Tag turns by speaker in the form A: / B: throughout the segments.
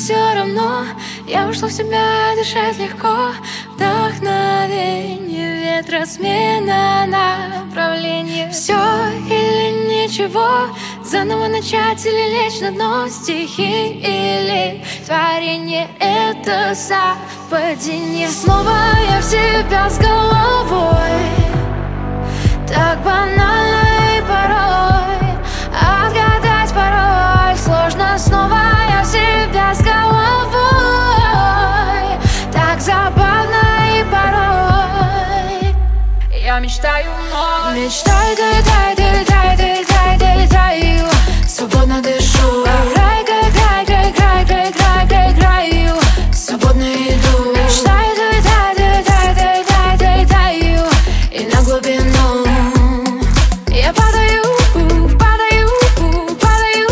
A: все равно. Я ушла в себя, дышать легко. Вдохновение ветра, смена направления. Все или ничего, заново начать или лечь на дно. Стихи или творение, это совпадение. Снова я в себя с головой, так банально и порой отгадать пароль сложно. Снова я в себя с головой, так забавно и порой. Я мечтаю вновь. Мечтаю, долетай, долетай, долетай, долетаю. Свободно дышу. Играй, играй, играй, играй, играй, играй, играй, играю. Свободно иду. Мечтаю, долетай, долетай, долетай, долетаю. И на глубину я падаю, падаю, падаю.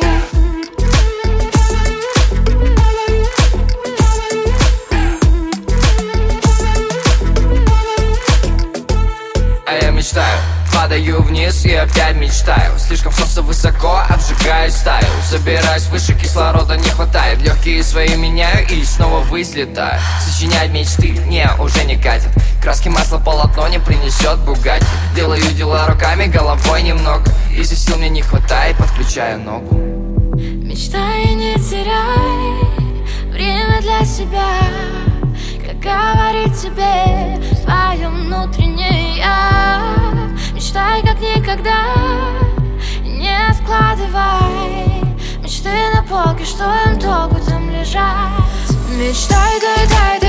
B: А я мечтаю, падаю вниз и опять мечтаю. Слишком солнце высоко, обжигаю стаю. Забираюсь выше, кислорода не хватает. Легкие свои меняю и снова взлетаю. Сочинять мечты мне уже не катит. Краски, масло, полотно не принесет Бугатти. Делаю дела руками, головой немного. Если сил мне не хватает, подключаю ногу.
A: Мечтай и не теряй время для себя. Как говорит тебе твое внутреннее я. Мечтай как никогда, не откладывай мечты на полке, что им толку там лежать. Мечтай, долетай,